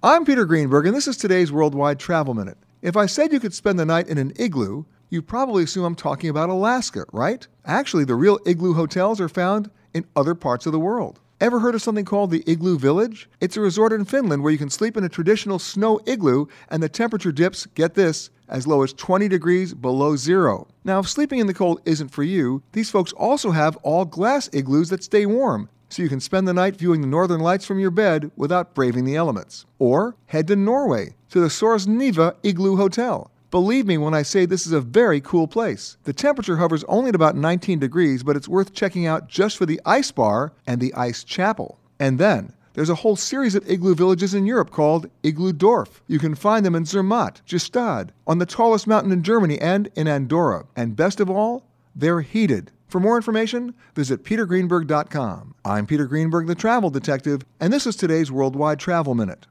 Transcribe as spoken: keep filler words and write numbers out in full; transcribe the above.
I'm Peter Greenberg, and this is today's Worldwide Travel Minute. If I said you could spend the night in an igloo, you probably assume I'm talking about Alaska, right? Actually, the real igloo hotels are found in other parts of the world. Ever heard of something called the Igloo Village? It's a resort in Finland where you can sleep in a traditional snow igloo and the temperature dips, get this, as low as twenty degrees below zero. Now, if sleeping in the cold isn't for you, these folks also have all-glass igloos that stay warm, so you can spend the night viewing the northern lights from your bed without braving the elements. Or head to Norway, to the Sorsniva Igloo Hotel. Believe me when I say this is a very cool place. The temperature hovers only at about nineteen degrees, but it's worth checking out just for the ice bar and the ice chapel. And then, there's a whole series of igloo villages in Europe called Igloo Dorf. You can find them in Zermatt, Gstaad, on the tallest mountain in Germany, and in Andorra. And best of all, they're heated. For more information, visit peter greenberg dot com. I'm Peter Greenberg, the Travel Detective, and this is today's Worldwide Travel Minute.